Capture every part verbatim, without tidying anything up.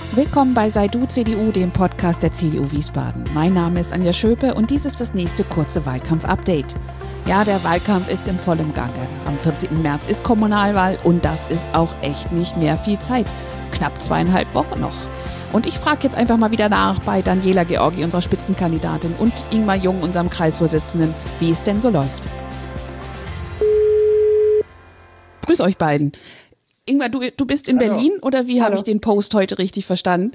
Willkommen bei Sei Du C D U, dem Podcast der C D U Wiesbaden. Mein Name ist Anja Schöpe und dies ist das nächste kurze Wahlkampf-Update. Ja, der Wahlkampf ist in vollem Gange. Am vierzehnten März ist Kommunalwahl und das ist auch echt nicht mehr viel Zeit. Knapp zweieinhalb Wochen noch. Und ich frage jetzt einfach mal wieder nach bei Daniela Georgi, unserer Spitzenkandidatin, und Ingmar Jung, unserem Kreisvorsitzenden, wie es denn so läuft. Grüß euch beiden. Ingmar, du, du bist in Hallo. Berlin oder wie habe ich den Post heute richtig verstanden?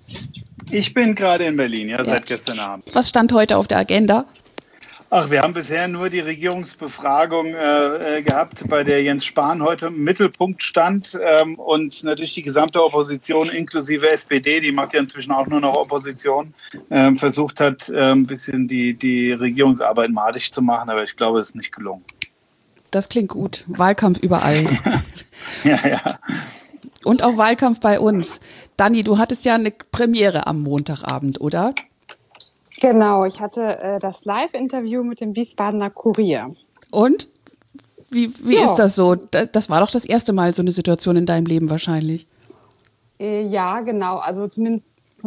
Ich bin gerade in Berlin, ja, ja, seit gestern Abend. Was stand heute auf der Agenda? Ach, wir haben bisher nur die Regierungsbefragung äh, gehabt, bei der Jens Spahn heute im Mittelpunkt stand ähm, und natürlich die gesamte Opposition inklusive S P D, die macht ja inzwischen auch nur noch Opposition, äh, versucht hat, äh, ein bisschen die, die Regierungsarbeit madig zu machen, aber ich glaube, es ist nicht gelungen. Das klingt gut. Wahlkampf überall. ja, ja. Und auch Wahlkampf bei uns. Dani, du hattest ja eine Premiere am Montagabend, oder? Genau, ich hatte äh, das Live-Interview mit dem Wiesbadener Kurier. Und? Wie, wie ja. ist das so? Das, das war doch das erste Mal so eine Situation in deinem Leben wahrscheinlich. Äh, ja, genau. Also zumindest,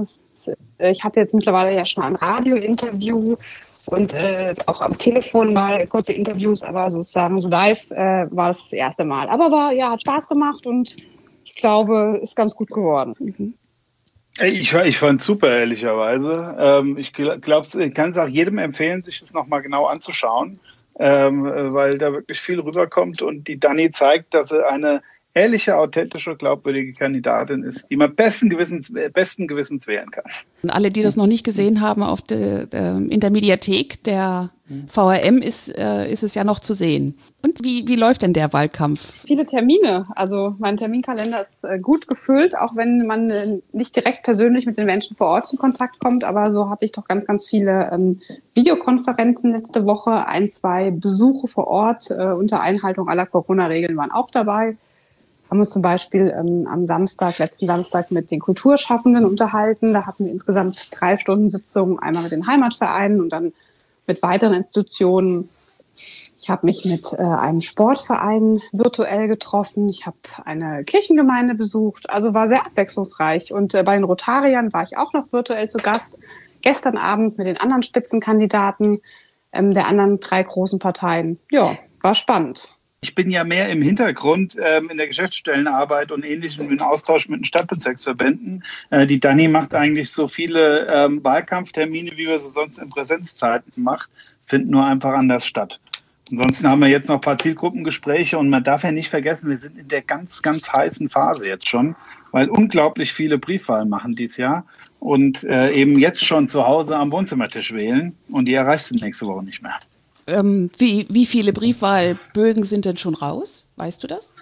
äh, ich hatte jetzt mittlerweile ja schon ein Radio-Interview und äh, auch am Telefon mal kurze Interviews, aber sozusagen so live äh, war es das erste Mal. Aber war, ja, hat Spaß gemacht und ich glaube, ist ganz gut geworden. Mhm. Ich, ich fand es super, ehrlicherweise. Ähm, ich glaube, ich kann es auch jedem empfehlen, sich das nochmal genau anzuschauen, ähm, weil da wirklich viel rüberkommt und die Dani zeigt, dass sie eine ehrliche, authentische, glaubwürdige Kandidatin ist, die man besten Gewissens, besten Gewissens wählen kann. Und alle, die das noch nicht gesehen haben, auf de, äh, in der Mediathek der V R M ist, äh, ist es ja noch zu sehen. Und wie, wie läuft denn der Wahlkampf? Viele Termine. Also mein Terminkalender ist äh, gut gefüllt, auch wenn man äh, nicht direkt persönlich mit den Menschen vor Ort in Kontakt kommt. Aber so hatte ich doch ganz, ganz viele ähm, Videokonferenzen letzte Woche. Ein, zwei Besuche vor Ort äh, unter Einhaltung aller Corona-Regeln waren auch dabei. Haben uns zum Beispiel ähm, am Samstag, letzten Samstag mit den Kulturschaffenden unterhalten. Da hatten wir insgesamt drei Stunden Sitzungen, einmal mit den Heimatvereinen und dann mit weiteren Institutionen. Ich habe mich mit äh, einem Sportverein virtuell getroffen. Ich habe eine Kirchengemeinde besucht. Also war sehr abwechslungsreich. Und äh, bei den Rotariern war ich auch noch virtuell zu Gast. Gestern Abend mit den anderen Spitzenkandidaten ähm, der anderen drei großen Parteien. Ja, war spannend. Ich bin ja mehr im Hintergrund ähm, in der Geschäftsstellenarbeit und Ähnlichem im Austausch mit den Stadtbezirksverbänden. Äh, die Dani macht eigentlich so viele ähm, Wahlkampftermine, wie wir sie sonst in Präsenzzeiten macht, finden nur einfach anders statt. Ansonsten haben wir jetzt noch ein paar Zielgruppengespräche und man darf ja nicht vergessen, wir sind in der ganz, ganz heißen Phase jetzt schon, weil unglaublich viele Briefwahlen machen dieses Jahr und äh, eben jetzt schon zu Hause am Wohnzimmertisch wählen und die erreichst du nächste Woche nicht mehr. Ähm, wie, wie viele Briefwahlbögen sind denn schon raus? Weißt du das?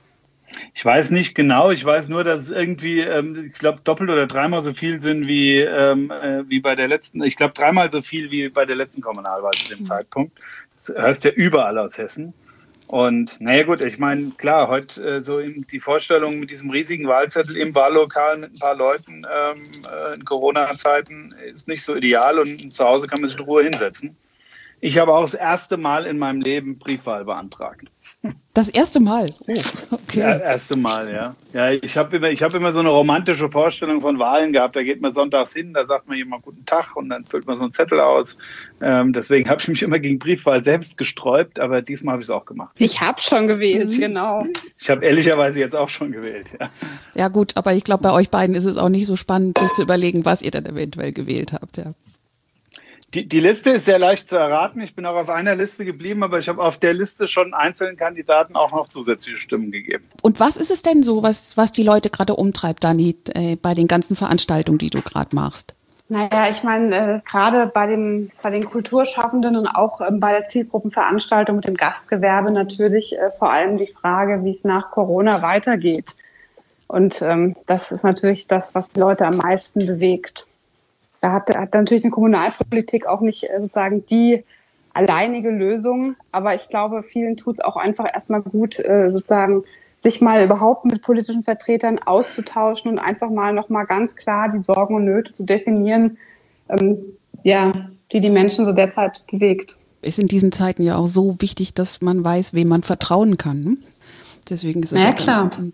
Ich weiß nicht genau. Ich weiß nur, dass es irgendwie, ähm, ich glaube, doppelt oder dreimal so viel sind wie, ähm, äh, wie bei der letzten. Ich glaube, dreimal so viel wie bei der letzten Kommunalwahl zu dem mhm. Zeitpunkt. Das hörst ja überall aus Hessen. Und naja gut, ich meine, klar, heute äh, so in die Vorstellung mit diesem riesigen Wahlzettel im Wahllokal mit ein paar Leuten ähm, äh, in Corona-Zeiten ist nicht so ideal und zu Hause kann man sich in Ruhe hinsetzen. Ich habe auch das erste Mal in meinem Leben Briefwahl beantragt. Das erste Mal? Oh, okay. Ja, das erste Mal, ja. ja ich habe immer, ich hab immer so eine romantische Vorstellung von Wahlen gehabt. Da geht man sonntags hin, da sagt man jemand guten Tag und dann füllt man so einen Zettel aus. Ähm, deswegen habe ich mich immer gegen Briefwahl selbst gesträubt, aber diesmal habe ich es auch gemacht. Ich habe schon gewählt, mhm. genau. Ich habe ehrlicherweise jetzt auch schon gewählt, ja. Ja gut, aber ich glaube, bei euch beiden ist es auch nicht so spannend, sich zu überlegen, was ihr dann eventuell gewählt habt, ja. Die, die Liste ist sehr leicht zu erraten. Ich bin auch auf einer Liste geblieben, aber ich habe auf der Liste schon einzelnen Kandidaten auch noch zusätzliche Stimmen gegeben. Und was ist es denn so, was, was die Leute gerade umtreibt, Dani, äh, bei den ganzen Veranstaltungen, die du gerade machst? Naja, ich meine, äh, gerade bei, dem, bei den Kulturschaffenden und auch ähm, bei der Zielgruppenveranstaltung mit dem Gastgewerbe natürlich äh, vor allem die Frage, wie es nach Corona weitergeht. Und ähm, das ist natürlich das, was die Leute am meisten bewegt. Da hat, hat natürlich eine Kommunalpolitik auch nicht sozusagen die alleinige Lösung. Aber ich glaube, vielen tut es auch einfach erstmal gut, sozusagen sich mal überhaupt mit politischen Vertretern auszutauschen und einfach mal nochmal ganz klar die Sorgen und Nöte zu definieren, ähm, ja, die die Menschen so derzeit bewegt. Ist in diesen Zeiten ja auch so wichtig, dass man weiß, wem man vertrauen kann. Ne? Deswegen ist es ja, ja klar. Dann,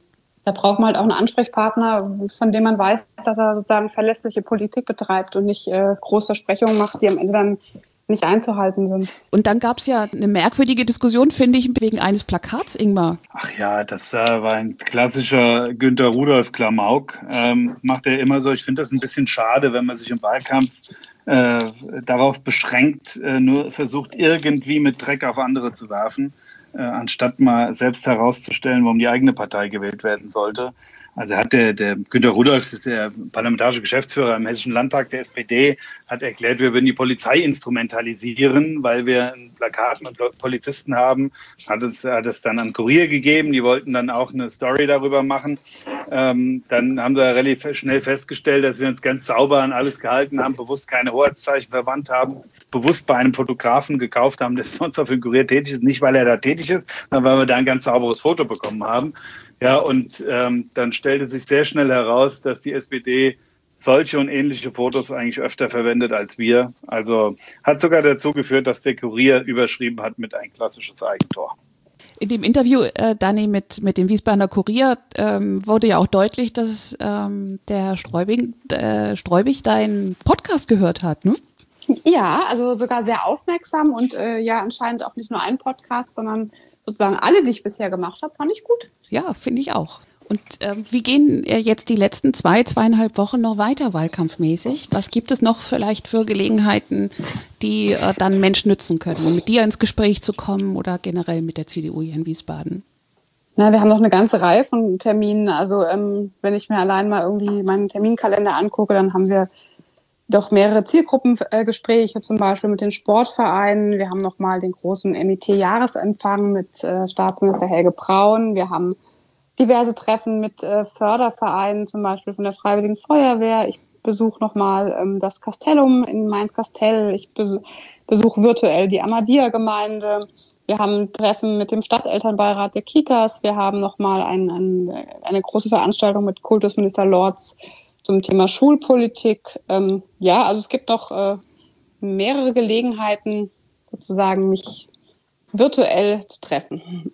da braucht man halt auch einen Ansprechpartner, von dem man weiß, dass er sozusagen verlässliche Politik betreibt und nicht äh, Großversprechungen macht, die am Ende dann nicht einzuhalten sind. Und dann gab es ja eine merkwürdige Diskussion, finde ich, wegen eines Plakats, Ingmar. Ach ja, das äh, war ein klassischer Günter Rudolph-Klamauk. Ähm, das macht er immer so. Ich finde das ein bisschen schade, wenn man sich im Wahlkampf äh, darauf beschränkt, äh, nur versucht, irgendwie mit Dreck auf andere zu werfen, äh, anstatt mal selbst herauszustellen, warum die eigene Partei gewählt werden sollte. Also hat der, der Günter Rudolph, ist der parlamentarische Geschäftsführer im Hessischen Landtag der S P D, hat erklärt, wir würden die Polizei instrumentalisieren, weil wir ein Plakat mit Polizisten haben. Hat es, hat es dann an Kurier gegeben, die wollten dann auch eine Story darüber machen. Ähm, dann haben sie relativ schnell festgestellt, dass wir uns ganz sauber an alles gehalten haben, bewusst keine Hoheitszeichen verwandt haben, bewusst bei einem Fotografen gekauft haben, der sonst auf dem Kurier tätig ist, nicht weil er da tätig ist, sondern weil wir da ein ganz sauberes Foto bekommen haben. Ja, und ähm, dann stellte sich sehr schnell heraus, dass die S P D solche und ähnliche Fotos eigentlich öfter verwendet als wir. Also hat sogar dazu geführt, dass der Kurier überschrieben hat mit ein klassisches Eigentor. In dem Interview, äh, Dani, mit, mit dem Wiesbadener Kurier ähm, wurde ja auch deutlich, dass ähm, der Herr Streubig, äh, Streubig deinen Podcast gehört hat, ne? Ja, also sogar sehr aufmerksam und äh, ja anscheinend auch nicht nur einen Podcast, sondern sozusagen alle, die ich bisher gemacht habe, fand ich gut. Ja, finde ich auch. Und ähm, wie gehen äh, jetzt die letzten zwei, zweieinhalb Wochen noch weiter wahlkampfmäßig? Was gibt es noch vielleicht für Gelegenheiten, die äh, dann Menschen nützen können, um mit dir ins Gespräch zu kommen oder generell mit der C D U hier in Wiesbaden? Na, wir haben noch eine ganze Reihe von Terminen. Also ähm, wenn ich mir allein mal irgendwie meinen Terminkalender angucke, dann haben wir doch mehrere Zielgruppengespräche, zum Beispiel mit den Sportvereinen. Wir haben nochmal den großen M I T-Jahresempfang mit äh, Staatsminister Helge Braun. Wir haben diverse Treffen mit äh, Fördervereinen, zum Beispiel von der Freiwilligen Feuerwehr. Ich besuche nochmal ähm, das Castellum in Mainz-Kastell. Ich besuche besuch virtuell die Ahmadiyya-Gemeinde. Wir haben Treffen mit dem Stadtelternbeirat der Kitas. Wir haben nochmal ein, ein, eine große Veranstaltung mit Kultusminister Lorz zum Thema Schulpolitik. Ähm, ja, also es gibt noch äh, mehrere Gelegenheiten, sozusagen mich virtuell zu treffen.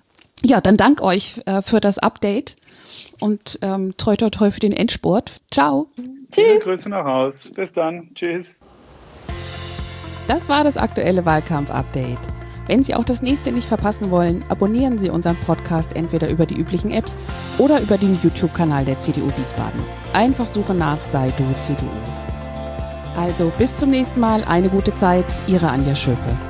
Ja, dann dank euch äh, für das Update und ähm, toi toi toi für den Endspurt. Ciao. Tschüss. Grüße nach Haus. Bis dann. Tschüss. Das war das aktuelle Wahlkampf-Update. Wenn Sie auch das nächste nicht verpassen wollen, abonnieren Sie unseren Podcast entweder über die üblichen Apps oder über den YouTube-Kanal der C D U Wiesbaden. Einfach suche nach Sei Du C D U. Also bis zum nächsten Mal, eine gute Zeit, Ihre Anja Schöpe.